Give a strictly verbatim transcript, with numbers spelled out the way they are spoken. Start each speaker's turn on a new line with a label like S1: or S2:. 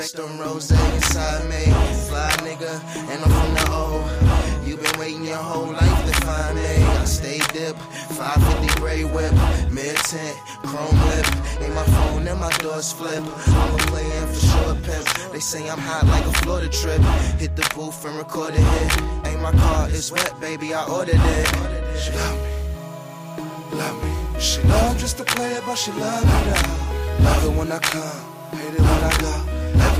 S1: Some rose inside me, fly nigga, and I'm from the O. You been waiting your whole life to find me. I stay dip, five fifty gray whip, mid tint, chrome lip. Ain't my phone and my doors flip. I'm a playin' for sure pimp. They say I'm hot like a Florida trip. Hit the booth and record a hit. Ain't my car, it's wet, baby. I ordered it.
S2: She love me, love me. She know I'm just a player, but she love me now. Love it when I come, hate it when I go.